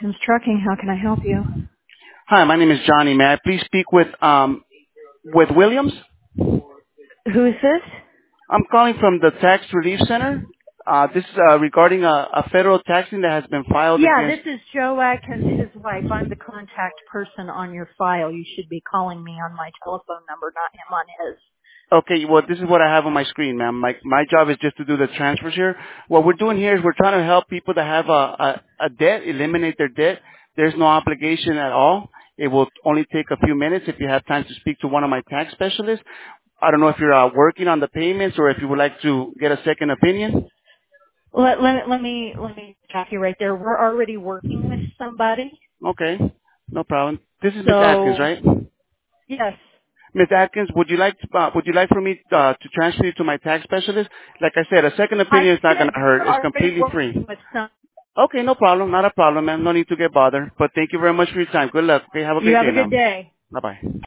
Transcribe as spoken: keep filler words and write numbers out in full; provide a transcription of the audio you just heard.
Atkins Trucking. How can I help you? Hi, my name is Johnny. May I please speak with um with Williams? Who is this? I'm calling from the Tax Relief Center. Uh, this is uh, regarding a, a federal taxing that has been filed Yeah, against. this is Joe Atkins, his wife. I'm the contact person on your file. You should be calling me on my telephone number, not him on his. Okay, well, this is what I have on my screen, ma'am. My my job is just to do the transfers here. What we're doing here is we're trying to help people that have a a, a debt eliminate their debt. There's no obligation at all. It will only take a few minutes if you have time to speak to one of my tax specialists. I don't know if you're uh, working on the payments or if you would like to get a second opinion. Let, let, let me let me stop you right there. We're already working with somebody. Okay, no problem. This is Miss Atkins, So, right? yes. Miss Atkins, would you like uh, would you like for me uh, to transfer you to my tax specialist? Like I said, a second I opinion is not going said to we're hurt. It's already completely free. working with some. Okay, no problem. Not a problem, ma'am. No need to get bothered. But thank you very much for your time. Good luck. Okay, have a You great have day a now. good day. Bye-bye.